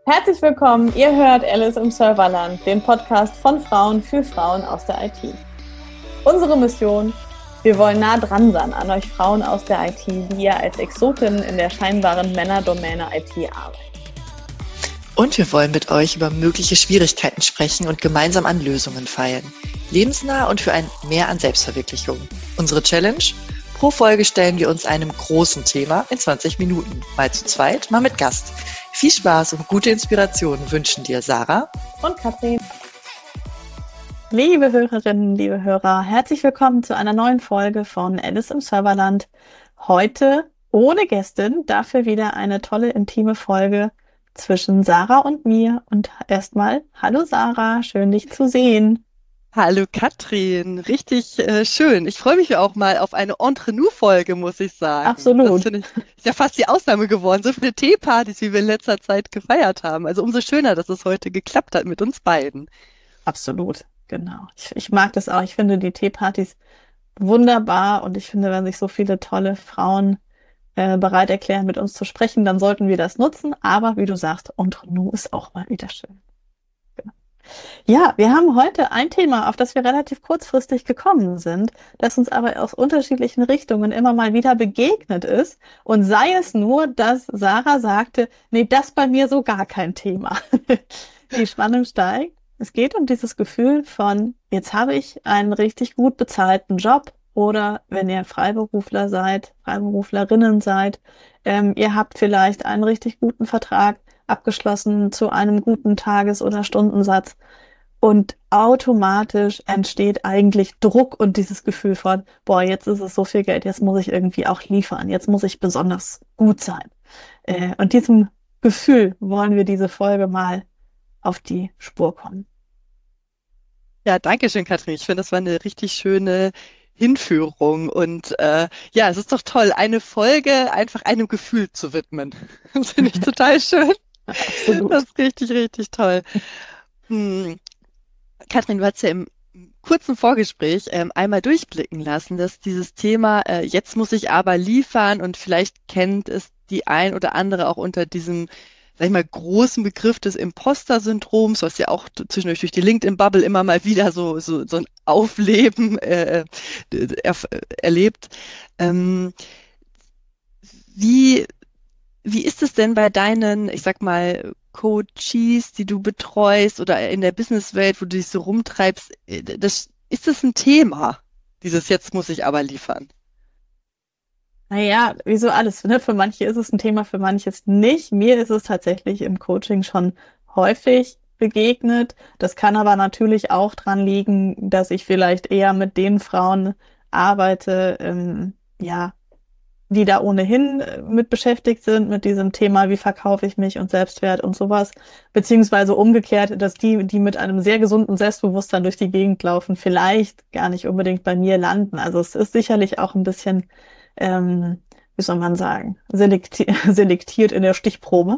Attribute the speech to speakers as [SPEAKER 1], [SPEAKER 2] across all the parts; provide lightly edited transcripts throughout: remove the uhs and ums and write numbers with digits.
[SPEAKER 1] Herzlich willkommen, ihr hört Alice im Serverland, den Podcast von Frauen für Frauen aus der IT. Unsere Mission: Wir wollen nah dran sein an euch Frauen aus der IT, die ihr als Exotinnen in der scheinbaren Männerdomäne IT arbeitet.
[SPEAKER 2] Und wir wollen mit euch über mögliche Schwierigkeiten sprechen und gemeinsam an Lösungen feilen. Lebensnah und für ein Mehr an Selbstverwirklichung. Unsere Challenge: Pro Folge stellen wir uns einem großen Thema in 20 Minuten. Mal zu zweit, mal mit Gast. Viel Spaß und gute Inspiration wünschen dir Sarah
[SPEAKER 1] und Katrin. Liebe Hörerinnen, liebe Hörer, herzlich willkommen zu einer neuen Folge von Alice im Serverland. Heute ohne Gästin, dafür wieder eine tolle intime Folge zwischen Sarah und mir. Und erstmal, hallo Sarah, schön dich zu sehen.
[SPEAKER 3] Hallo Katrin, richtig schön. Ich freue mich auch mal auf eine Entre-nous-Folge, muss ich sagen.
[SPEAKER 1] Absolut.
[SPEAKER 3] Das finde ich, ist ja fast die Ausnahme geworden. So viele Teepartys, wie wir in letzter Zeit gefeiert haben. Also umso schöner, dass es heute geklappt hat mit uns beiden.
[SPEAKER 1] Absolut, genau. Ich mag das auch. Ich finde die Teepartys wunderbar und ich finde, wenn sich so viele tolle Frauen bereit erklären, mit uns zu sprechen, dann sollten wir das nutzen. Aber wie du sagst, Entre-nous ist auch mal wieder schön. Ja, wir haben heute ein Thema, auf das wir relativ kurzfristig gekommen sind, das uns aber aus unterschiedlichen Richtungen immer mal wieder begegnet ist. Und sei es nur, dass Sarah sagte, nee, das bei mir so gar kein Thema. Die Spannung steigt. Es geht um dieses Gefühl von, jetzt habe ich einen richtig gut bezahlten Job, oder wenn ihr Freiberufler seid, Freiberuflerinnen seid, ihr habt vielleicht einen richtig guten Vertrag abgeschlossen zu einem guten Tages- oder Stundensatz. Und automatisch entsteht eigentlich Druck und dieses Gefühl von, boah, jetzt ist es so viel Geld, jetzt muss ich irgendwie auch liefern, jetzt muss ich besonders gut sein. Und diesem Gefühl wollen wir diese Folge mal auf die Spur kommen.
[SPEAKER 3] Ja, danke schön, Katrin. Ich finde, das war eine richtig schöne Hinführung und ja, es ist doch toll, eine Folge einfach einem Gefühl zu widmen. Das finde ich total schön.
[SPEAKER 1] Absolut.
[SPEAKER 3] Das ist richtig, richtig toll. Katrin, du hast ja im kurzen Vorgespräch einmal durchblicken lassen, dass dieses Thema, jetzt muss ich aber liefern, und vielleicht kennt es die ein oder andere auch unter diesem, sag ich mal, großen Begriff des Imposter-Syndroms, was ja auch zwischendurch durch die LinkedIn-Bubble immer mal wieder so ein Aufleben erlebt. Wie ist es denn bei deinen, ich sag mal, Coaches, die du betreust, oder in der Businesswelt, wo du dich so rumtreibst? Ist das ein Thema, dieses jetzt muss ich aber liefern?
[SPEAKER 1] Naja, wie so alles, ne? Für manche ist es ein Thema, für manches nicht. Mir ist es tatsächlich im Coaching schon häufig begegnet. Das kann aber natürlich auch dran liegen, dass ich vielleicht eher mit den Frauen arbeite, ja, die da ohnehin mit beschäftigt sind, mit diesem Thema, wie verkaufe ich mich und Selbstwert und sowas, beziehungsweise umgekehrt, dass die mit einem sehr gesunden Selbstbewusstsein durch die Gegend laufen, vielleicht gar nicht unbedingt bei mir landen. Also es ist sicherlich auch ein bisschen, wie soll man sagen, selektiert in der Stichprobe.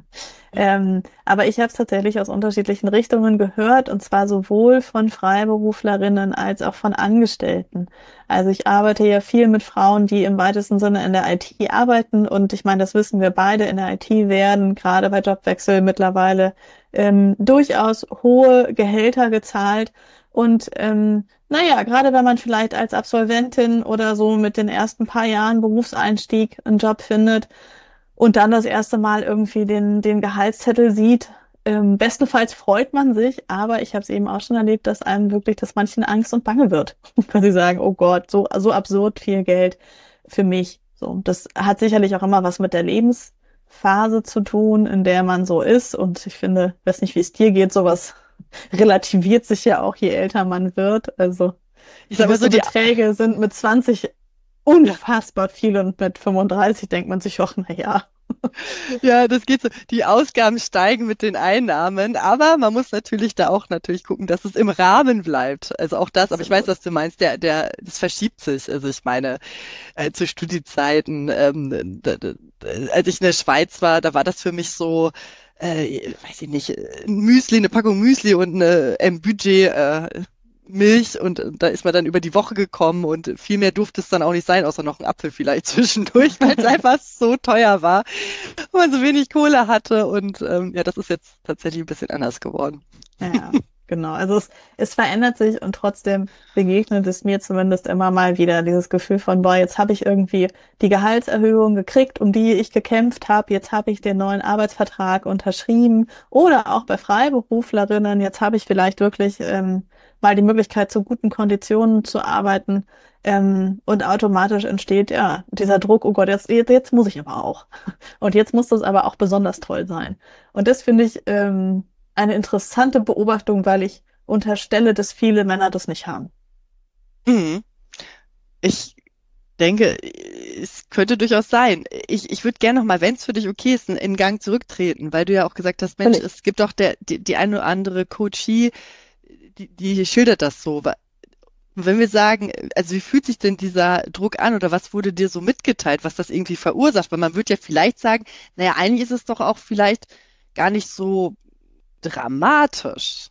[SPEAKER 1] Aber ich habe es tatsächlich aus unterschiedlichen Richtungen gehört, und zwar sowohl von Freiberuflerinnen als auch von Angestellten. Also ich arbeite ja viel mit Frauen, die im weitesten Sinne in der IT arbeiten, und ich meine, das wissen wir beide, in der IT werden gerade bei Jobwechsel mittlerweile durchaus hohe Gehälter gezahlt. Und naja, gerade wenn man vielleicht als Absolventin oder so mit den ersten paar Jahren Berufseinstieg einen Job findet und dann das erste Mal irgendwie den Gehaltszettel sieht, bestenfalls freut man sich, aber ich habe es eben auch schon erlebt, dass manchen Angst und Bange wird, weil sie sagen, oh Gott, so absurd viel Geld für mich. So, das hat sicherlich auch immer was mit der Lebensphase zu tun, in der man so ist, und ich finde, weiß nicht, wie es dir geht, sowas relativiert sich ja auch, je älter man wird. Also ich sage so, die Beträge sind mit 20 unfassbar viel, und mit 35 denkt man sich, ach, na ja.
[SPEAKER 3] Ja, das geht so. Die Ausgaben steigen mit den Einnahmen, aber man muss natürlich gucken, dass es im Rahmen bleibt. Also auch das, aber ich weiß, was du meinst, das verschiebt sich. Also ich meine, zu Studiezeiten, als ich in der Schweiz war, da war das für mich so, weiß ich nicht, ein Müsli, eine Packung Müsli und ein Budget Milch und da ist man dann über die Woche gekommen und viel mehr durfte es dann auch nicht sein, außer noch ein Apfel vielleicht zwischendurch, weil es einfach so teuer war und man so wenig Kohle hatte und ja, das ist jetzt tatsächlich ein bisschen anders geworden.
[SPEAKER 1] Ja, genau. Also es verändert sich und trotzdem begegnet es mir zumindest immer mal wieder dieses Gefühl von, boah, jetzt habe ich irgendwie die Gehaltserhöhung gekriegt, um die ich gekämpft habe. Jetzt habe ich den neuen Arbeitsvertrag unterschrieben. Oder auch bei Freiberuflerinnen, jetzt habe ich vielleicht wirklich mal die Möglichkeit, zu guten Konditionen zu arbeiten. Und automatisch entsteht ja dieser Druck, oh Gott, jetzt muss ich aber auch. Und jetzt muss das aber auch besonders toll sein. Und das finde ich eine interessante Beobachtung, weil ich unterstelle, dass viele Männer das nicht haben.
[SPEAKER 3] Mhm. Ich denke, es könnte durchaus sein. Ich würde gerne noch mal, wenn es für dich okay ist, in Gang zurücktreten, weil du ja auch gesagt hast, Mensch,
[SPEAKER 1] Völlig.
[SPEAKER 3] es gibt doch die eine oder andere Coachie, die schildert das so. Wenn wir sagen, also wie fühlt sich denn dieser Druck an oder was wurde dir so mitgeteilt, was das irgendwie verursacht? Weil man würde ja vielleicht sagen, naja, eigentlich ist es doch auch vielleicht gar nicht so dramatisch.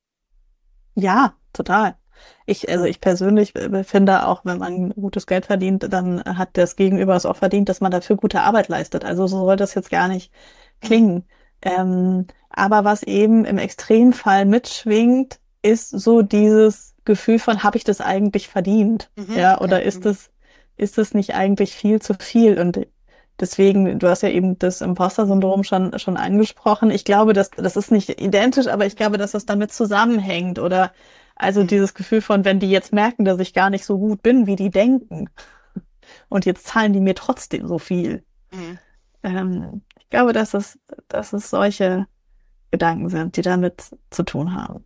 [SPEAKER 1] Ja, total. Also ich persönlich finde auch, wenn man gutes Geld verdient, dann hat das Gegenüber es auch verdient, dass man dafür gute Arbeit leistet. Also so soll das jetzt gar nicht
[SPEAKER 3] Mhm.
[SPEAKER 1] klingen. Aber was eben im Extremfall mitschwingt, ist so dieses Gefühl von, habe ich das eigentlich verdient?
[SPEAKER 3] Mhm,
[SPEAKER 1] Ja,
[SPEAKER 3] okay.
[SPEAKER 1] oder ist es nicht eigentlich viel zu viel? Und deswegen, du hast ja eben das Imposter-Syndrom schon angesprochen. Ich glaube, das ist nicht identisch, aber ich glaube, dass das damit zusammenhängt. Oder also
[SPEAKER 3] Mhm.
[SPEAKER 1] dieses Gefühl von, wenn die jetzt merken, dass ich gar nicht so gut bin, wie die denken, und jetzt zahlen die mir trotzdem so viel.
[SPEAKER 3] Mhm.
[SPEAKER 1] Ich glaube, dass es solche Gedanken sind, die damit zu tun haben.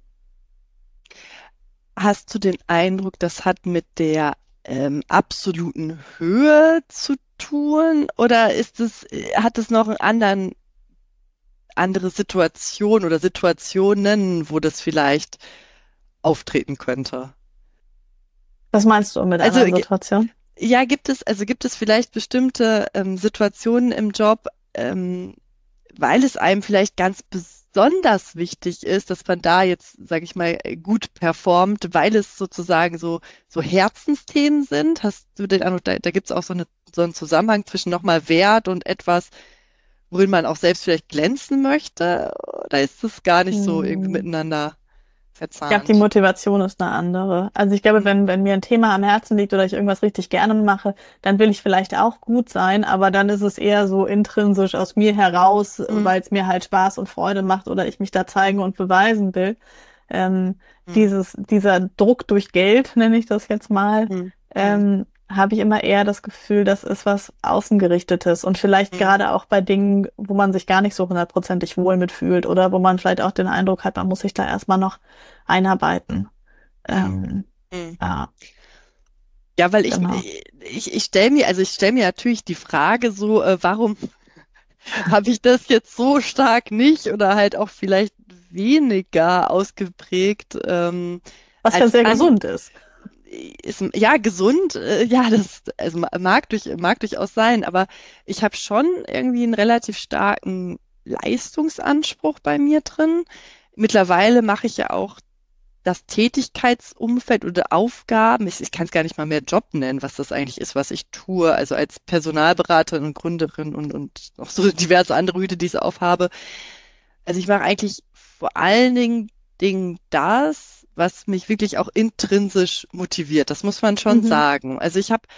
[SPEAKER 3] Hast du den Eindruck, das hat mit der absoluten Höhe zu tun oder hat es noch andere Situation oder Situationen, wo das vielleicht auftreten könnte?
[SPEAKER 1] Was meinst du mit
[SPEAKER 3] Also
[SPEAKER 1] anderen Situationen?
[SPEAKER 3] ja, gibt es vielleicht bestimmte Situationen im Job, weil es einem vielleicht ganz besonders wichtig ist, dass man da jetzt, sage ich mal, gut performt, weil es sozusagen so Herzensthemen sind? Hast du den Eindruck, da gibt es auch so einen Zusammenhang zwischen nochmal Wert und etwas, worin man auch selbst vielleicht glänzen möchte? Oder ist es gar nicht so irgendwie
[SPEAKER 1] Hm.
[SPEAKER 3] miteinander
[SPEAKER 1] Ich glaube, die
[SPEAKER 3] verzahnt?
[SPEAKER 1] Motivation ist eine andere. Also ich glaube,
[SPEAKER 3] Mhm.
[SPEAKER 1] wenn mir ein Thema am Herzen liegt oder ich irgendwas richtig gerne mache, dann will ich vielleicht auch gut sein, aber dann ist es eher so intrinsisch aus mir heraus,
[SPEAKER 3] Mhm.
[SPEAKER 1] weil es mir halt Spaß und Freude macht oder ich mich da zeigen und beweisen will. Ähm,
[SPEAKER 3] Mhm.
[SPEAKER 1] dieser Druck durch Geld, nenne ich das jetzt mal,
[SPEAKER 3] Mhm. Mhm.
[SPEAKER 1] habe ich immer eher das Gefühl, das ist was Außengerichtetes und vielleicht
[SPEAKER 3] Mhm.
[SPEAKER 1] gerade auch bei Dingen, wo man sich gar nicht so hundertprozentig wohl mitfühlt oder wo man vielleicht auch den Eindruck hat, man muss sich da erstmal noch einarbeiten.
[SPEAKER 3] Mhm.
[SPEAKER 1] Ähm,
[SPEAKER 3] Mhm.
[SPEAKER 1] ja,
[SPEAKER 3] Ja, weil
[SPEAKER 1] genau.
[SPEAKER 3] ich stelle mir natürlich die Frage so, warum habe ich das jetzt so stark nicht oder halt auch vielleicht weniger ausgeprägt
[SPEAKER 1] Was ja
[SPEAKER 3] als
[SPEAKER 1] sehr
[SPEAKER 3] an
[SPEAKER 1] gesund ist.
[SPEAKER 3] ist ja gesund, ja, das also mag durchaus sein, aber ich habe schon irgendwie einen relativ starken Leistungsanspruch bei mir drin. Mittlerweile mache ich ja auch das Tätigkeitsumfeld oder Aufgaben, ich kann es gar nicht mal mehr Job nennen, was das eigentlich ist, was ich tue, also als Personalberaterin und Gründerin und noch so diverse andere Hüte, die ich so aufhabe. Also ich mache eigentlich vor allen Dingen das, was mich wirklich auch intrinsisch motiviert. Das muss man schon
[SPEAKER 1] Mhm.
[SPEAKER 3] sagen. Also ich habe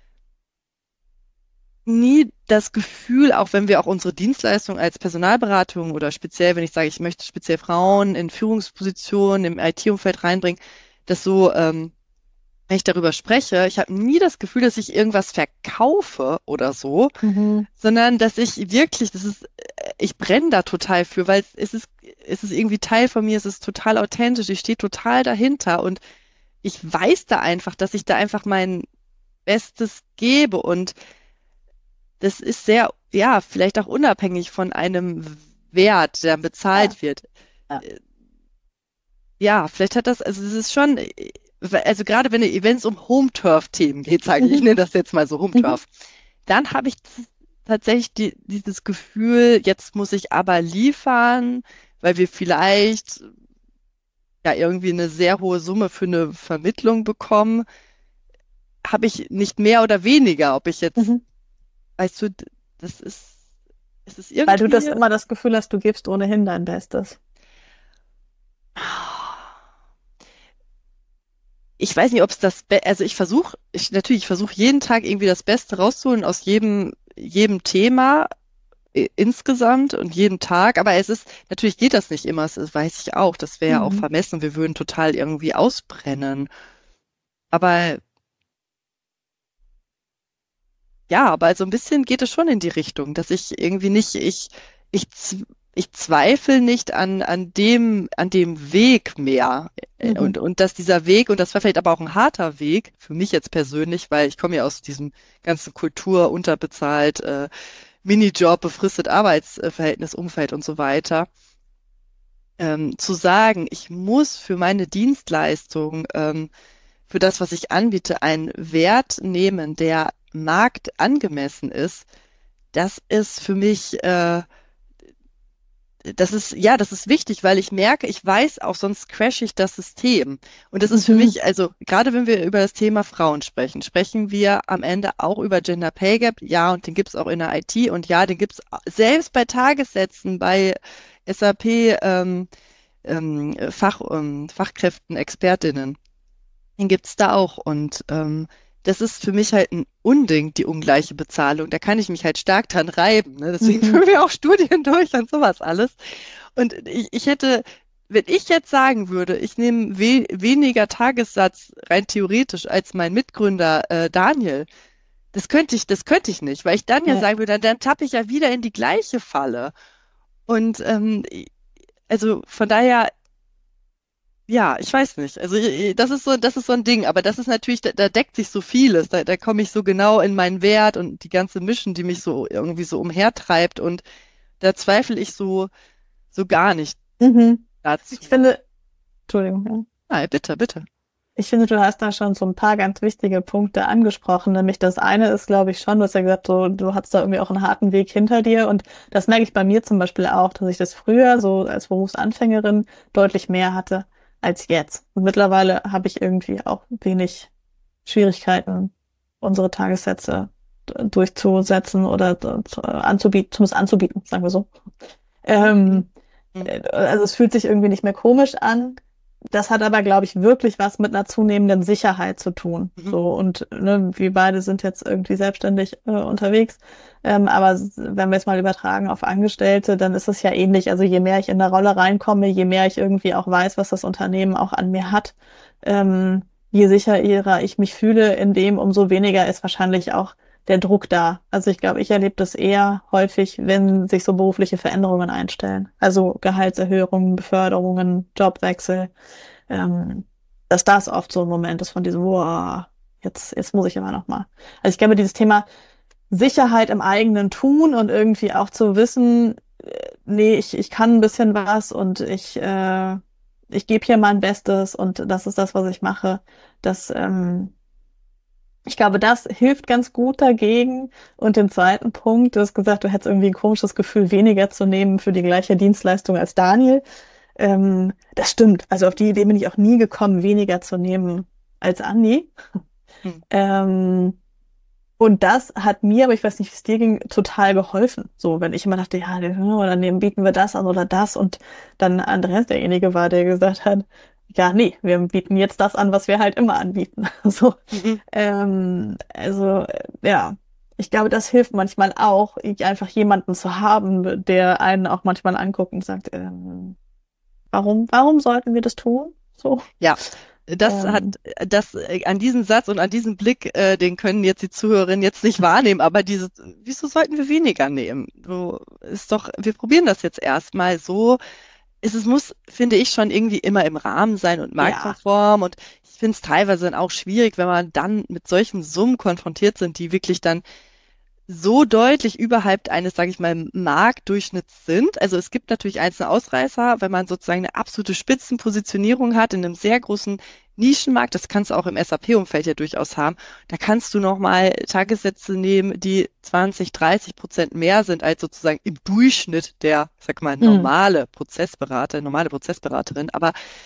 [SPEAKER 3] nie das Gefühl, auch wenn wir auch unsere Dienstleistung als Personalberatung oder speziell, wenn ich sage, ich möchte speziell Frauen in Führungspositionen im IT-Umfeld reinbringen, dass so, wenn ich darüber spreche, ich habe nie das Gefühl, dass ich irgendwas verkaufe oder so,
[SPEAKER 1] Mhm.
[SPEAKER 3] sondern dass ich wirklich, ich brenne da total für, weil es ist irgendwie Teil von mir, es ist total authentisch, ich stehe total dahinter und ich weiß da einfach, dass ich da einfach mein Bestes gebe und das ist sehr, ja, vielleicht auch unabhängig von einem Wert, der
[SPEAKER 1] Ja,
[SPEAKER 3] bezahlt wird.
[SPEAKER 1] ja.
[SPEAKER 3] Äh, Ja, vielleicht hat das, also es ist schon, also gerade wenn es um Home-Turf-Themen geht, sage ich, ich
[SPEAKER 1] Mhm.
[SPEAKER 3] nenne das jetzt mal so
[SPEAKER 1] Mhm.
[SPEAKER 3] Home-Turf, dann habe ich tatsächlich dieses Gefühl, jetzt muss ich aber liefern, weil wir vielleicht ja irgendwie eine sehr hohe Summe für eine Vermittlung bekomme, habe ich nicht mehr oder weniger, ob ich jetzt,
[SPEAKER 1] Mhm.
[SPEAKER 3] weißt du, das ist es
[SPEAKER 1] Weil du das
[SPEAKER 3] irgendwie,
[SPEAKER 1] immer das Gefühl hast, du gibst ohnehin dein Bestes.
[SPEAKER 3] ich weiß nicht, ob es also ich versuche jeden Tag irgendwie das Beste rauszuholen aus jedem Thema insgesamt und jeden Tag, aber natürlich geht das nicht immer, das weiß ich auch, das wäre ja auch
[SPEAKER 1] Mhm.
[SPEAKER 3] vermessen, wir würden total irgendwie ausbrennen. Aber ja, aber so ein bisschen geht es schon in die Richtung, dass ich irgendwie nicht, ich, z- ich zweifle nicht an dem Weg mehr.
[SPEAKER 1] Mhm.
[SPEAKER 3] Und dass dieser Weg, und das war vielleicht aber auch ein harter Weg, für mich jetzt persönlich, weil ich komme ja aus diesem ganzen Kultur, unterbezahlt, Minijob, befristet Arbeitsverhältnis, Umfeld und so weiter, zu sagen, ich muss für meine Dienstleistung, für das, was ich anbiete, einen Wert nehmen, der marktangemessen ist, das ist für mich, das ist wichtig, weil ich merke, ich weiß auch, sonst crash ich das System. Und das ist für
[SPEAKER 1] Mhm.
[SPEAKER 3] mich, also gerade wenn wir über das Thema Frauen sprechen, sprechen wir am Ende auch über Gender Pay Gap. Ja, und den gibt's auch in der IT und ja, den gibt's selbst bei Tagessätzen, bei SAP Fachkräften, Expertinnen. Den gibt's da auch. Und das ist für mich halt ein Unding, die ungleiche Bezahlung. Da kann ich mich halt stark dran reiben. Ne? Deswegen
[SPEAKER 1] Mhm.
[SPEAKER 3] führen wir auch Studien durch und sowas alles. Und ich hätte, wenn ich jetzt sagen würde, ich nehme weniger Tagessatz rein theoretisch als mein Mitgründer Daniel, das könnte ich nicht, weil ich dann ja
[SPEAKER 1] Ja.
[SPEAKER 3] sagen würde, dann tappe ich ja wieder in die gleiche Falle. Und also von daher, ja, ich weiß nicht. Also das ist so ein Ding, aber das ist natürlich, da deckt sich so vieles. Da komme ich so genau in meinen Wert und die ganze Mission, die mich so irgendwie so umhertreibt und da zweifle ich so gar nicht
[SPEAKER 1] Mhm. Ich
[SPEAKER 3] dazu.
[SPEAKER 1] finde, Entschuldigung, ja.
[SPEAKER 3] Nein, bitte, bitte.
[SPEAKER 1] Ich finde, du hast da schon so ein paar ganz wichtige Punkte angesprochen. Nämlich das eine ist, glaube ich, schon, du hast ja gesagt, so, du hattest da irgendwie auch einen harten Weg hinter dir. Und das merke ich bei mir zum Beispiel auch, dass ich das früher so als Berufsanfängerin deutlich mehr hatte als jetzt. Und mittlerweile habe ich irgendwie auch wenig Schwierigkeiten, unsere Tagessätze durchzusetzen oder anzubieten, zumindest anzubieten, sagen wir so.
[SPEAKER 3] Mhm.
[SPEAKER 1] Ähm,
[SPEAKER 3] Mhm.
[SPEAKER 1] also es fühlt sich irgendwie nicht mehr komisch an. Das hat aber, glaube ich, wirklich was mit einer zunehmenden Sicherheit zu tun.
[SPEAKER 3] Mhm.
[SPEAKER 1] So, und ne, wir beide sind jetzt irgendwie selbstständig unterwegs. Aber wenn wir es mal übertragen auf Angestellte, dann ist es ja ähnlich. Also je mehr ich in der Rolle reinkomme, je mehr ich irgendwie auch weiß, was das Unternehmen auch an mir hat, je sicherer ich mich fühle, in dem umso weniger ist wahrscheinlich auch der Druck da. Also ich glaube, ich erlebe das eher häufig, wenn sich so berufliche Veränderungen einstellen. Also Gehaltserhöhungen, Beförderungen, Jobwechsel, ähm, dass das oft so ein Moment ist von diesem, wow, jetzt muss ich aber noch mal. Also ich glaube, dieses Thema Sicherheit im eigenen Tun und irgendwie auch zu wissen, nee, ich kann ein bisschen was und ich gebe hier mein Bestes und das ist das, was ich mache, das ich glaube, das hilft ganz gut dagegen. Und den zweiten Punkt, du hast gesagt, du hättest irgendwie ein komisches Gefühl, weniger zu nehmen für die gleiche Dienstleistung als Daniel. Das stimmt. Also auf die Idee bin ich auch nie gekommen, weniger zu nehmen als Andi.
[SPEAKER 3] Mhm.
[SPEAKER 1] Und das hat mir, aber ich weiß nicht, wie es dir ging, total geholfen. So, wenn ich immer dachte, ja, oder nee, bieten wir das an oder das. Und dann Andreas derjenige war, der gesagt hat, ja, nee, wir bieten jetzt das an, was wir halt immer anbieten. So,
[SPEAKER 3] Mhm.
[SPEAKER 1] also, ja, ich glaube, das hilft manchmal auch, einfach jemanden zu haben, der einen auch manchmal anguckt und sagt, warum sollten wir das tun? So,
[SPEAKER 3] Ja, das hat,
[SPEAKER 1] ähm,
[SPEAKER 3] an diesen Satz und an diesen Blick, den können jetzt die Zuhörerinnen jetzt nicht wahrnehmen, aber wieso sollten wir weniger nehmen? Wir probieren das jetzt erstmal so. Es muss, finde ich, schon irgendwie immer im Rahmen sein und
[SPEAKER 1] ja.
[SPEAKER 3] marktkonform und ich finde es teilweise dann auch schwierig, wenn man dann mit solchen Summen konfrontiert sind, die wirklich dann so deutlich überhalb eines, sage ich mal, Marktdurchschnitts sind. Also es gibt natürlich einzelne Ausreißer, wenn man sozusagen eine absolute Spitzenpositionierung hat in einem sehr großen Nischenmarkt, das kannst du auch im SAP-Umfeld ja durchaus haben. Da kannst du nochmal Tagessätze nehmen, die 20-30% mehr sind als sozusagen im Durchschnitt der, sag mal,
[SPEAKER 1] Hm.
[SPEAKER 3] normale Prozessberaterin. Aber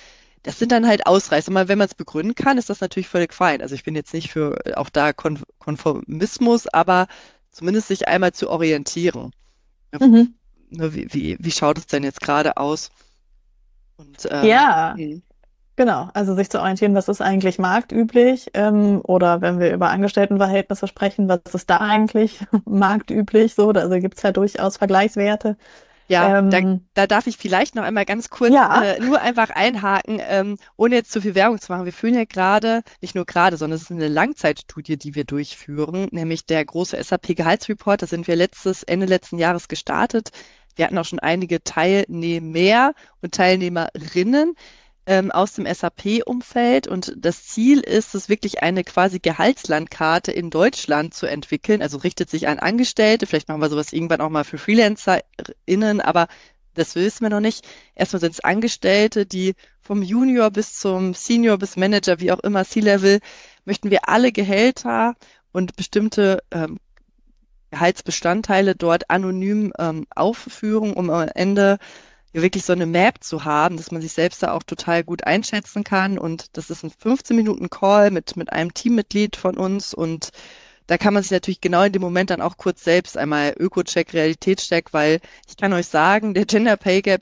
[SPEAKER 3] das sind dann halt Ausreißer. Mal, wenn man es begründen kann, ist das natürlich völlig fein. Also ich bin jetzt nicht für auch da Konformismus, aber zumindest sich einmal zu orientieren.
[SPEAKER 1] Mhm.
[SPEAKER 3] Wie schaut es denn jetzt gerade aus? Und
[SPEAKER 1] Ja, genau. Also sich zu orientieren, was ist eigentlich marktüblich? Oder wenn wir über Angestelltenverhältnisse sprechen, was ist da eigentlich marktüblich? So, also gibt es ja durchaus Vergleichswerte.
[SPEAKER 3] ja,
[SPEAKER 1] Ähm,
[SPEAKER 3] da darf ich vielleicht noch einmal ganz kurz
[SPEAKER 1] ja,
[SPEAKER 3] nur einfach einhaken, ohne jetzt zu viel Werbung zu machen. Wir führen ja gerade, nicht nur gerade, sondern es ist eine Langzeitstudie, die wir durchführen, nämlich der große SAP-Gehaltsreport. Da sind wir Ende letzten Jahres gestartet. Wir hatten auch schon einige Teilnehmer und Teilnehmerinnen aus dem SAP-Umfeld. Und das Ziel ist es wirklich eine quasi Gehaltslandkarte in Deutschland zu entwickeln. Also richtet sich an Angestellte. Vielleicht machen wir sowas irgendwann auch mal für FreelancerInnen, aber das wissen wir noch nicht. Erstmal sind es Angestellte, die vom Junior bis zum Senior bis Manager, wie auch immer, C-Level, möchten wir alle Gehälter und bestimmte Gehaltsbestandteile dort anonym aufführen, um am Ende ja wirklich so eine Map zu haben, dass man sich selbst da auch total gut einschätzen kann. Und das ist ein 15-Minuten-Call mit einem Teammitglied von uns. Und da kann man sich natürlich genau in dem Moment dann auch kurz selbst einmal Öko-Check, Realitätscheck, weil ich kann euch sagen, der Gender Pay Gap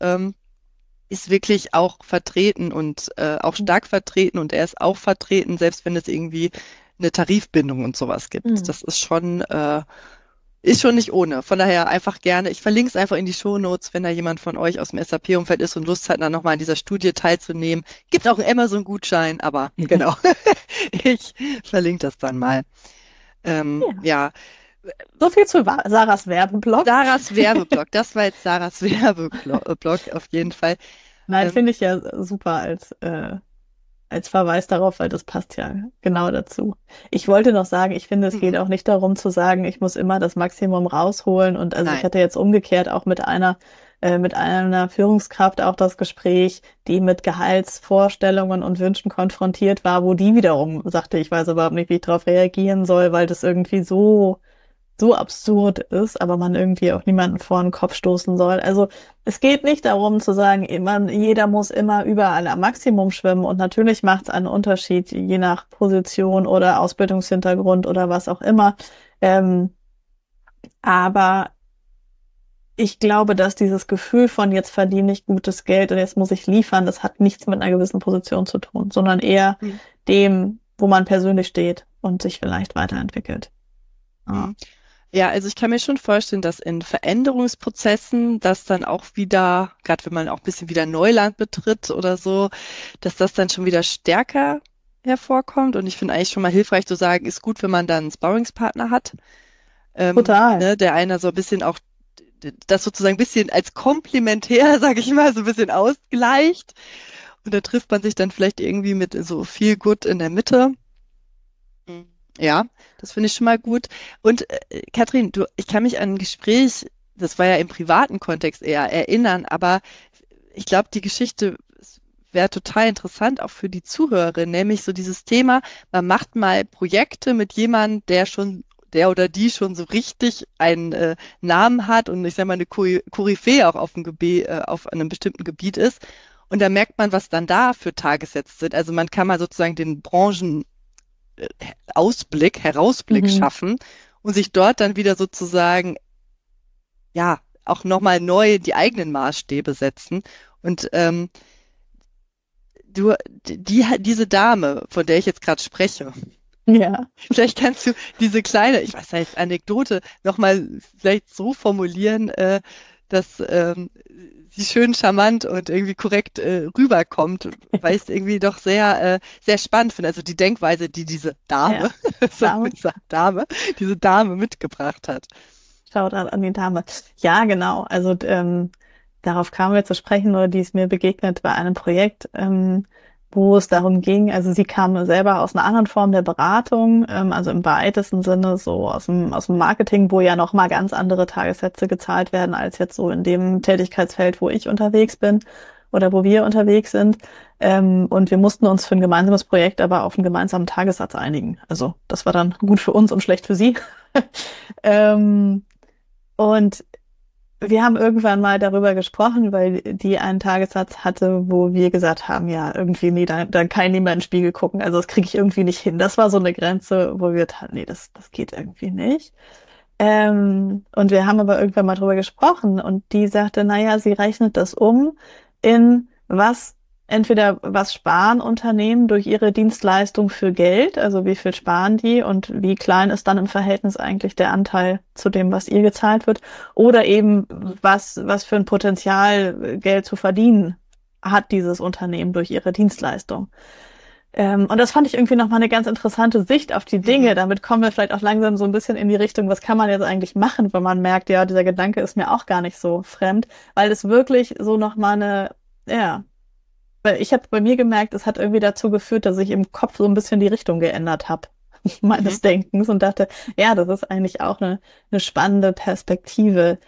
[SPEAKER 3] ist wirklich auch vertreten und auch stark vertreten. Und er ist auch vertreten, selbst wenn es irgendwie eine Tarifbindung und sowas gibt. Das ist schon nicht ohne. Von daher einfach gerne. Ich verlinke es einfach in die Shownotes, wenn da jemand von euch aus dem SAP-Umfeld ist und Lust hat, dann nochmal an dieser Studie teilzunehmen. Gibt auch einen Amazon-Gutschein, aber genau. Ich verlinke das dann mal. Ja.
[SPEAKER 1] So viel zu Sarahs Werbeblock.
[SPEAKER 3] Sarahs Werbeblock. Das war jetzt Sarahs Werbeblock auf jeden Fall.
[SPEAKER 1] Nein, finde ich ja super als Verweis darauf, weil das passt ja genau dazu. Ich wollte noch sagen, ich finde, es geht auch nicht darum zu sagen, ich muss immer das Maximum rausholen. Und also
[SPEAKER 3] Nein.
[SPEAKER 1] ich hatte jetzt umgekehrt auch mit einer Führungskraft auch das Gespräch, die mit Gehaltsvorstellungen und Wünschen konfrontiert war, wo die wiederum sagte, ich weiß überhaupt nicht, wie ich darauf reagieren soll, weil das irgendwie so absurd ist, aber man irgendwie auch niemanden vor den Kopf stoßen soll. Also es geht nicht darum zu sagen, jeder muss immer überall am Maximum schwimmen, und natürlich macht es einen Unterschied, je nach Position oder Ausbildungshintergrund oder was auch immer. Aber ich glaube, dass dieses Gefühl von jetzt verdiene ich gutes Geld und jetzt muss ich liefern, das hat nichts mit einer gewissen Position zu tun, sondern eher dem, wo man persönlich steht und sich vielleicht weiterentwickelt. Ja.
[SPEAKER 3] Ja, also ich kann mir schon vorstellen, dass in Veränderungsprozessen das dann auch wieder, gerade wenn man auch ein bisschen wieder Neuland betritt oder so, dass das dann schon wieder stärker hervorkommt. Und ich finde eigentlich schon mal hilfreich zu sagen, ist gut, wenn man dann einen Sparringspartner hat.
[SPEAKER 1] Total.
[SPEAKER 3] Ne, der einer so ein bisschen auch das sozusagen ein bisschen als komplementär, sage ich mal, so ein bisschen ausgleicht. Und da trifft man sich dann vielleicht irgendwie mit so viel Good in der Mitte. Ja, das finde ich schon mal gut. Und Katrin, ich kann mich an ein Gespräch, das war ja im privaten Kontext eher, erinnern, aber ich glaube, die Geschichte wäre total interessant auch für die Zuhörerin, nämlich so dieses Thema, man macht mal Projekte mit jemandem, der oder die schon so richtig einen Namen hat und ich sage mal eine Koryphäe auch auf einem bestimmten Gebiet ist. Und da merkt man, was dann da für Tagessätze sind. Also man kann mal sozusagen den Herausblick schaffen und sich dort dann wieder sozusagen, ja, auch nochmal neu die eigenen Maßstäbe setzen. Und diese Dame, von der ich jetzt gerade spreche,
[SPEAKER 1] ja.
[SPEAKER 3] vielleicht kannst du diese kleine, ich weiß nicht, Anekdote nochmal vielleicht so formulieren, dass sie schön charmant und irgendwie korrekt rüberkommt, weil ich es irgendwie doch sehr, sehr spannend finde. Also die Denkweise, die diese Dame, diese Dame mitgebracht hat.
[SPEAKER 1] Schaut an die Dame. Ja, genau. Also darauf kamen wir zu sprechen, oder die ist mir begegnet bei einem Projekt, wo es darum ging, also sie kam selber aus einer anderen Form der Beratung, also im weitesten Sinne so aus dem Marketing, wo ja nochmal ganz andere Tagessätze gezahlt werden, als jetzt so in dem Tätigkeitsfeld, wo ich unterwegs bin oder wo wir unterwegs sind. Und wir mussten uns für ein gemeinsames Projekt aber auf einen gemeinsamen Tagessatz einigen. Also das war dann gut für uns und schlecht für sie. Und wir haben irgendwann mal darüber gesprochen, weil die einen Tagessatz hatte, wo wir gesagt haben, ja, irgendwie, nee, da kann ich nicht mehr in den Spiegel gucken. Also das kriege ich irgendwie nicht hin. Das war so eine Grenze, wo wir dachten, nee, das geht irgendwie nicht. Und wir haben aber irgendwann mal drüber gesprochen und die sagte, naja, sie rechnet das um in entweder was sparen Unternehmen durch ihre Dienstleistung für Geld, also wie viel sparen die und wie klein ist dann im Verhältnis eigentlich der Anteil zu dem, was ihr gezahlt wird, oder eben was für ein Potenzial Geld zu verdienen hat dieses Unternehmen durch ihre Dienstleistung. Und das fand ich irgendwie nochmal eine ganz interessante Sicht auf die Dinge. Damit kommen wir vielleicht auch langsam so ein bisschen in die Richtung, was kann man jetzt eigentlich machen, wenn man merkt, ja, dieser Gedanke ist mir auch gar nicht so fremd, weil es wirklich so nochmal ja, weil ich habe bei mir gemerkt, es hat irgendwie dazu geführt, dass ich im Kopf so ein bisschen die Richtung geändert habe meines Denkens und dachte, ja, das ist eigentlich auch eine spannende Perspektive.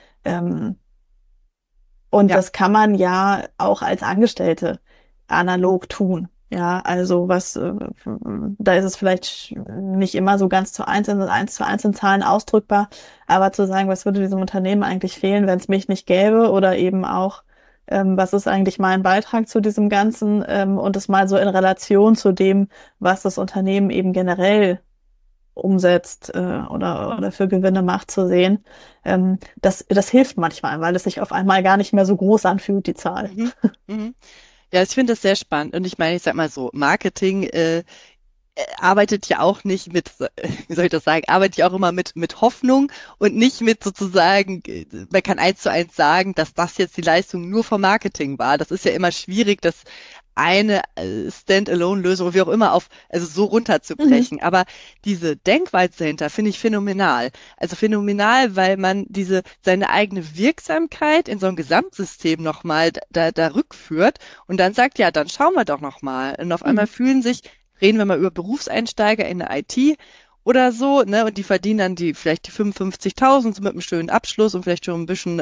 [SPEAKER 1] Und das kann man ja auch als Angestellte analog tun. Ja, also da ist es vielleicht nicht immer so ganz eins zu eins in Zahlen ausdrückbar, aber zu sagen, was würde diesem Unternehmen eigentlich fehlen, wenn es mich nicht gäbe oder eben auch, was ist eigentlich mein Beitrag zu diesem Ganzen, und es mal so in Relation zu dem, was das Unternehmen eben generell umsetzt, oder für Gewinne macht, zu sehen. Das hilft manchmal, weil es sich auf einmal gar nicht mehr so groß anfühlt, die Zahl.
[SPEAKER 3] Mhm. Mhm. Ja, ich finde das sehr spannend. Und ich meine, ich sag mal so, Marketing arbeitet ja auch nicht mit, wie soll ich das sagen, arbeitet ja auch immer mit Hoffnung und nicht mit sozusagen, man kann eins zu eins sagen, dass das jetzt die Leistung nur vom Marketing war. Das ist ja immer schwierig, das eine Standalone-Lösung, wie auch immer, also so runterzubrechen. Aber diese Denkweise dahinter finde ich phänomenal. Also phänomenal, weil man seine eigene Wirksamkeit in so ein Gesamtsystem nochmal da rückführt und dann sagt, ja, dann schauen wir doch nochmal. Und auf einmal reden wir mal über Berufseinsteiger in der IT oder so, ne, und die verdienen dann vielleicht die 55.000 so mit einem schönen Abschluss und vielleicht schon ein bisschen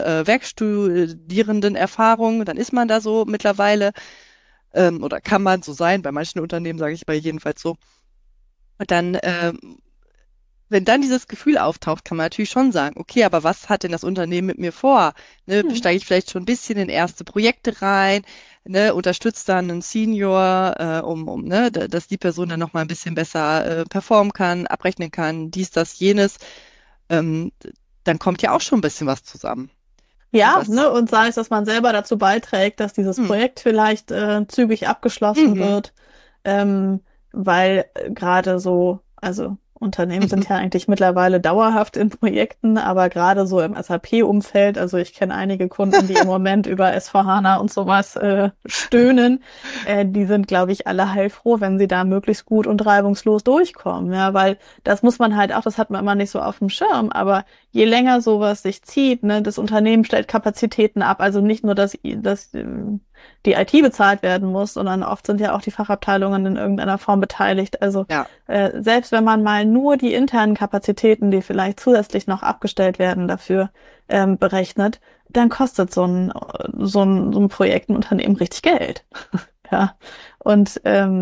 [SPEAKER 3] Werkstudierenden-Erfahrung, dann ist man da so mittlerweile, oder kann man so sein, bei manchen Unternehmen sage ich bei jedenfalls so. Und dann, wenn dann dieses Gefühl auftaucht, kann man natürlich schon sagen, okay, aber was hat denn das Unternehmen mit mir vor? Ne, steige ich vielleicht schon ein bisschen in erste Projekte rein, ne, unterstützt dann einen Senior, ne, dass die Person dann noch mal ein bisschen besser performen kann, abrechnen kann, dies, das, jenes. Ähm, Dann kommt ja auch schon ein bisschen was zusammen.
[SPEAKER 1] Ja, ne, und sei es, dass man selber dazu beiträgt, dass dieses Projekt vielleicht zügig abgeschlossen wird, weil gerade so, also Unternehmen sind ja eigentlich mittlerweile dauerhaft in Projekten, aber gerade so im SAP-Umfeld, also ich kenne einige Kunden, die im Moment über S/4HANA und sowas stöhnen, die sind, glaube ich, alle heilfroh, wenn sie da möglichst gut und reibungslos durchkommen, ja, weil das muss man halt auch, das hat man immer nicht so auf dem Schirm, aber je länger sowas sich zieht, ne, das Unternehmen stellt Kapazitäten ab, also nicht nur, dass die IT bezahlt werden muss, sondern oft sind ja auch die Fachabteilungen in irgendeiner Form beteiligt. Also selbst wenn man mal nur die internen Kapazitäten, die vielleicht zusätzlich noch abgestellt werden, dafür berechnet, dann kostet so ein Projekt ein Unternehmen richtig Geld. Ja. Und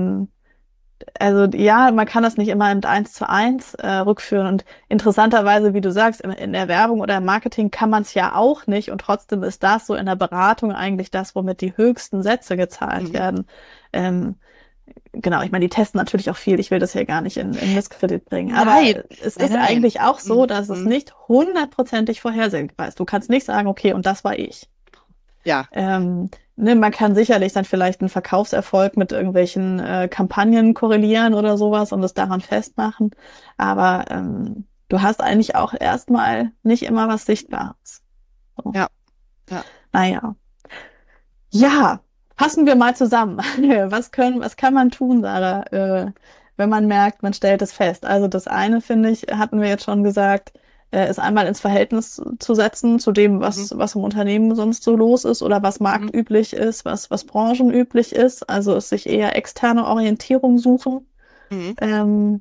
[SPEAKER 1] also ja, man kann das nicht immer in 1:1 rückführen. Und interessanterweise, wie du sagst, in der Werbung oder im Marketing kann man es ja auch nicht. Und trotzdem ist das so in der Beratung eigentlich das, womit die höchsten Sätze gezahlt werden. Genau, ich meine, die testen natürlich auch viel. Ich will das hier gar nicht in Misskredit bringen. Aber es ist eigentlich auch so, dass es nicht 100%ig vorhersehbar ist. Du kannst nicht sagen, okay, und das war ich.
[SPEAKER 3] Ja.
[SPEAKER 1] Ne, man kann sicherlich dann vielleicht einen Verkaufserfolg mit irgendwelchen Kampagnen korrelieren oder sowas und es daran festmachen. Aber du hast eigentlich auch erstmal nicht immer was Sichtbares. So.
[SPEAKER 3] Ja.
[SPEAKER 1] Naja. Ja, fassen wir mal zusammen. Was kann man tun, Sarah, wenn man merkt, man stellt es fest? Also das eine, finde ich, hatten wir jetzt schon gesagt, ist einmal ins Verhältnis zu setzen zu dem, was im Unternehmen sonst so los ist oder was marktüblich ist, was branchenüblich ist. Also es sich eher externe Orientierung suchen. Wir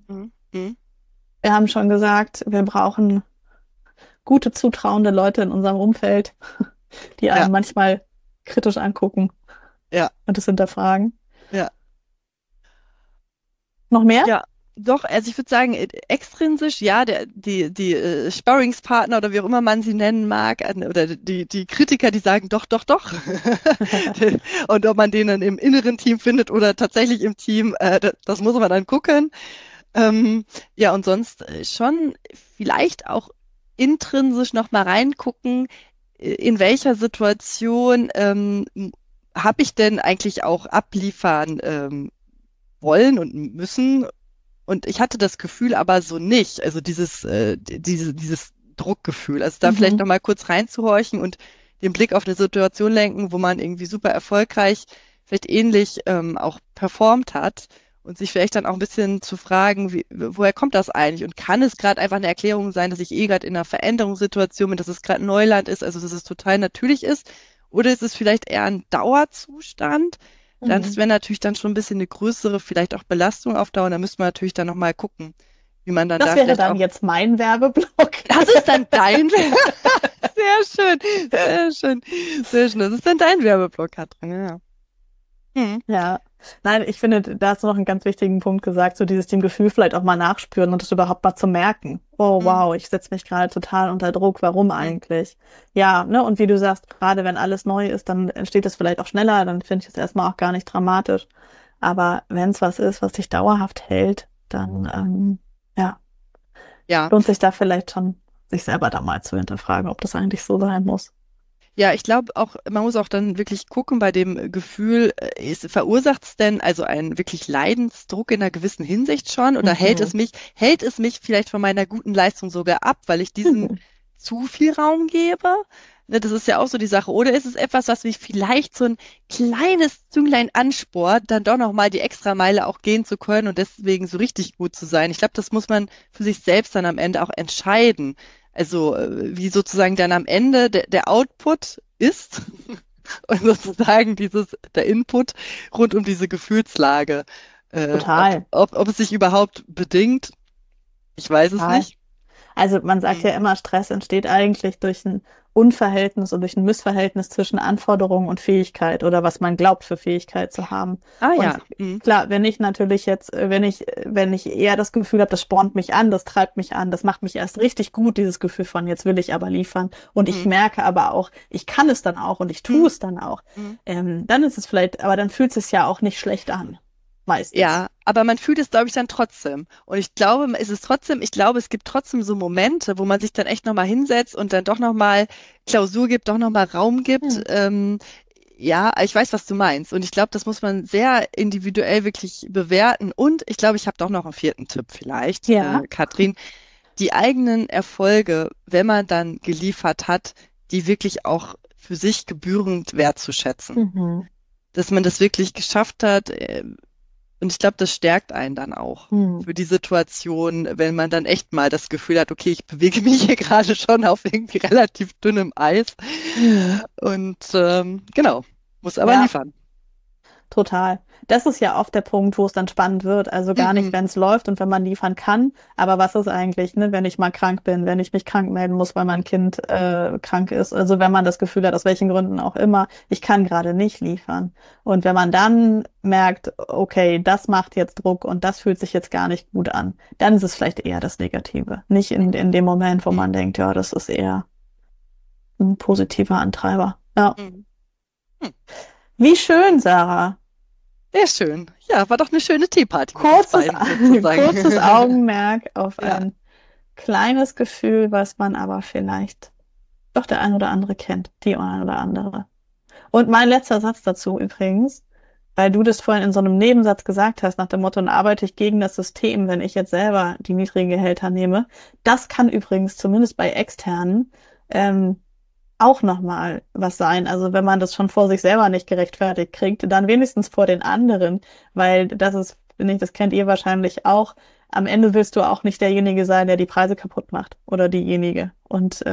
[SPEAKER 1] haben schon gesagt, wir brauchen gute, zutrauende Leute in unserem Umfeld, die einen manchmal kritisch angucken und es hinterfragen.
[SPEAKER 3] Ja.
[SPEAKER 1] Noch mehr?
[SPEAKER 3] Ja. Doch, also ich würde sagen, extrinsisch, ja, die Sparringspartner oder wie auch immer man sie nennen mag, oder die Kritiker, die sagen doch, doch, doch. Und ob man den dann im inneren Team findet oder tatsächlich im Team, das muss man dann gucken. Ja, und sonst schon vielleicht auch intrinsisch noch mal reingucken, in welcher Situation habe ich denn eigentlich auch abliefern wollen und müssen. Und ich hatte das Gefühl aber so nicht, also dieses Druckgefühl. Also da vielleicht
[SPEAKER 1] Mhm.
[SPEAKER 3] nochmal kurz reinzuhorchen und den Blick auf eine Situation lenken, wo man irgendwie super erfolgreich, vielleicht ähnlich auch performt hat und sich vielleicht dann auch ein bisschen zu fragen, woher kommt das eigentlich? Und kann es gerade einfach eine Erklärung sein, dass ich gerade in einer Veränderungssituation bin, dass es gerade Neuland ist, also dass es total natürlich ist? Oder ist es vielleicht eher ein Dauerzustand? Das
[SPEAKER 1] Mhm.
[SPEAKER 3] wäre natürlich dann schon ein bisschen eine größere, vielleicht auch Belastung auf Dauer. Da müsste man natürlich dann nochmal gucken, wie man dann
[SPEAKER 1] Das
[SPEAKER 3] da
[SPEAKER 1] wäre
[SPEAKER 3] vielleicht
[SPEAKER 1] dann
[SPEAKER 3] auch.
[SPEAKER 1] jetzt mein Werbeblock.
[SPEAKER 3] Das ist dann dein. Sehr schön, sehr schön, sehr schön. Das ist dann dein Werbeblock, Katrin, ja. Hm.
[SPEAKER 1] Ja, nein, ich finde, da hast du noch einen ganz wichtigen Punkt gesagt, so dieses dem Gefühl vielleicht auch mal nachspüren und das überhaupt mal zu merken. Oh,
[SPEAKER 3] Hm.
[SPEAKER 1] wow, ich setze mich gerade total unter Druck. Warum
[SPEAKER 3] Hm.
[SPEAKER 1] eigentlich? Ja, ne, und wie du sagst, gerade wenn alles neu ist, dann entsteht es vielleicht auch schneller, dann finde ich es erstmal auch gar nicht dramatisch. Aber wenn es was ist, was sich dauerhaft hält, dann, ja,
[SPEAKER 3] Ja,
[SPEAKER 1] lohnt sich da vielleicht schon, sich selber da mal zu hinterfragen, ob das eigentlich so sein muss.
[SPEAKER 3] ja, ich glaube auch, man muss auch dann wirklich gucken bei dem Gefühl, verursacht es denn also einen wirklich Leidensdruck in einer gewissen Hinsicht schon oder
[SPEAKER 1] Mhm.
[SPEAKER 3] hält es mich vielleicht von meiner guten Leistung sogar ab, weil ich diesem
[SPEAKER 1] Mhm.
[SPEAKER 3] zu viel Raum gebe? Ne, das ist ja auch so die Sache. Oder ist es etwas, was mich vielleicht so ein kleines Zünglein anspornt, dann doch nochmal die Extrameile auch gehen zu können und deswegen so richtig gut zu sein? Ich glaube, das muss man für sich selbst dann am Ende auch entscheiden. Also wie sozusagen dann am Ende der Output ist und sozusagen der Input rund um diese Gefühlslage.
[SPEAKER 1] Total,
[SPEAKER 3] Ob es sich überhaupt bedingt, ich weiß es
[SPEAKER 1] total.
[SPEAKER 3] nicht.
[SPEAKER 1] Also man sagt
[SPEAKER 3] Hm.
[SPEAKER 1] ja immer, Stress entsteht eigentlich durch ein Unverhältnis und durch ein Missverhältnis zwischen Anforderung und Fähigkeit oder was man glaubt für Fähigkeit zu haben.
[SPEAKER 3] Ah
[SPEAKER 1] Und
[SPEAKER 3] ja. Hm.
[SPEAKER 1] klar, wenn ich natürlich jetzt, wenn ich eher das Gefühl habe, das spornt mich an, das treibt mich an, das macht mich erst richtig gut, dieses Gefühl von, jetzt will ich aber liefern. Und ich
[SPEAKER 3] Hm.
[SPEAKER 1] merke aber auch, ich kann es dann auch und ich tue
[SPEAKER 3] Hm.
[SPEAKER 1] es dann auch.
[SPEAKER 3] Hm.
[SPEAKER 1] Dann ist es vielleicht, aber dann fühlt es sich ja auch nicht schlecht an. Meistens.
[SPEAKER 3] Ja, aber man fühlt es, glaube ich, dann trotzdem. Und ich glaube, ich glaube, es gibt trotzdem so Momente, wo man sich dann echt nochmal hinsetzt und dann doch nochmal Klausur gibt, doch nochmal Raum gibt.
[SPEAKER 1] Hm.
[SPEAKER 3] Ja, ich weiß, was du meinst. Und ich glaube, das muss man sehr individuell wirklich bewerten. Und ich glaube, ich habe doch noch einen vierten Tipp vielleicht,
[SPEAKER 1] Ja.
[SPEAKER 3] Katrin. Die eigenen Erfolge, wenn man dann geliefert hat, die wirklich auch für sich gebührend wertzuschätzen.
[SPEAKER 1] Mhm.
[SPEAKER 3] Dass man das wirklich geschafft hat, und ich glaube, das stärkt einen dann auch
[SPEAKER 1] Hm.
[SPEAKER 3] für die Situation, wenn man dann echt mal das Gefühl hat, okay, ich bewege mich hier gerade schon auf irgendwie relativ dünnem Eis.
[SPEAKER 1] Hm.
[SPEAKER 3] Und genau, muss aber
[SPEAKER 1] Ja,
[SPEAKER 3] liefern.
[SPEAKER 1] total. Das ist ja oft der Punkt, wo es dann spannend wird. Also gar nicht,
[SPEAKER 3] Mhm.
[SPEAKER 1] wenn es läuft und wenn man liefern kann. Aber was ist eigentlich, ne, wenn ich mal krank bin, wenn ich mich krank melden muss, weil mein Kind krank ist. Also wenn man das Gefühl hat, aus welchen Gründen auch immer, ich kann gerade nicht liefern. Und wenn man dann merkt, okay, das macht jetzt Druck und das fühlt sich jetzt gar nicht gut an, dann ist es vielleicht eher das Negative. Nicht in dem Moment, wo
[SPEAKER 3] Mhm.
[SPEAKER 1] man denkt, ja, das ist eher ein positiver Antreiber. Ja.
[SPEAKER 3] Mhm. Hm.
[SPEAKER 1] Wie schön, Sarah.
[SPEAKER 3] Sehr schön. Ja, war doch eine schöne Teeparty mit uns
[SPEAKER 1] Kurzes,
[SPEAKER 3] beiden sozusagen.
[SPEAKER 1] kurzes Augenmerk auf
[SPEAKER 3] Ja.
[SPEAKER 1] ein kleines Gefühl, was man aber vielleicht doch der ein oder andere kennt, die ein oder andere. Und mein letzter Satz dazu übrigens, weil du das vorhin in so einem Nebensatz gesagt hast, nach dem Motto, dann arbeite ich gegen das System, wenn ich jetzt selber die niedrigen Gehälter nehme. Das kann übrigens zumindest bei externen ähm, auch nochmal was sein. Also wenn man das schon vor sich selber nicht gerechtfertigt kriegt, dann wenigstens vor den anderen, weil das ist, finde ich, das kennt ihr wahrscheinlich auch. Am Ende willst du auch nicht derjenige sein, der die Preise kaputt macht oder diejenige. Und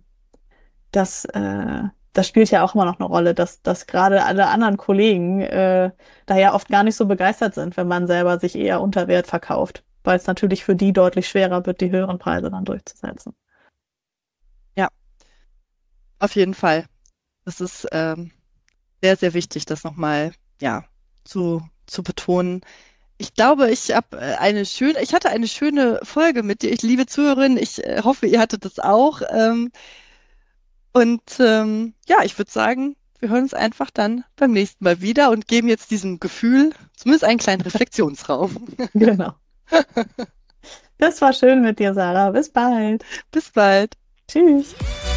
[SPEAKER 1] das spielt ja auch immer noch eine Rolle, dass gerade alle anderen Kollegen da ja oft gar nicht so begeistert sind, wenn man selber sich eher unter Wert verkauft, weil es natürlich für die deutlich schwerer wird, die höheren Preise dann durchzusetzen.
[SPEAKER 3] Ja, auf jeden Fall. Das ist sehr, sehr wichtig, das nochmal, ja, zu betonen. Ich glaube, ich hatte eine schöne Folge mit dir. Ich liebe Zuhörerinnen. Ich hoffe, ihr hattet das auch. Ja, ich würde sagen, wir hören uns einfach dann beim nächsten Mal wieder und geben jetzt diesem Gefühl zumindest einen kleinen Reflexionsraum.
[SPEAKER 1] Genau. Das war schön mit dir, Sarah. Bis bald.
[SPEAKER 3] Bis bald.
[SPEAKER 1] Tschüss.